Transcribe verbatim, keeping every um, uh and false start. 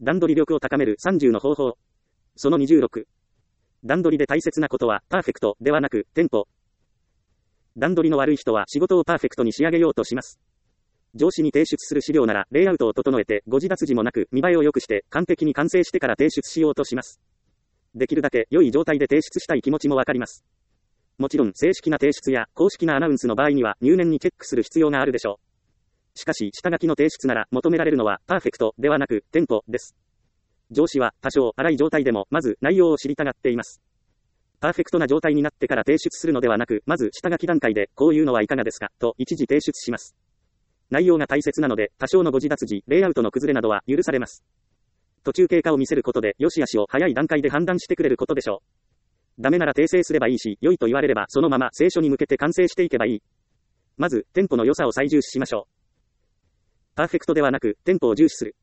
段取り力を高めるさんじゅうの方法。そのにじゅうろく。段取りで大切なことは、パーフェクトではなく、テンポ。段取りの悪い人は仕事をパーフェクトに仕上げようとします。上司に提出する資料なら、レイアウトを整えて、誤字脱字もなく、見栄えを良くして、完璧に完成してから提出しようとします。できるだけ良い状態で提出したい気持ちもわかります。もちろん、正式な提出や公式なアナウンスの場合には、入念にチェックする必要があるでしょう。しかし、下書きの提出なら、求められるのは、パーフェクトではなく、テンポです。上司は、多少荒い状態でも、まず、内容を知りたがっています。パーフェクトな状態になってから提出するのではなく、まず、下書き段階で、こういうのはいかがですか、と一時提出します。内容が大切なので、多少の誤字脱字、レイアウトの崩れなどは許されます。途中経過を見せることで、良し悪しを早い段階で判断してくれることでしょう。ダメなら訂正すればいいし、良いと言われればそのまま聖書に向けて完成していけばいい。まず、テンポの良さを最重視しましょう。パーフェクトではなく、テンポを重視する。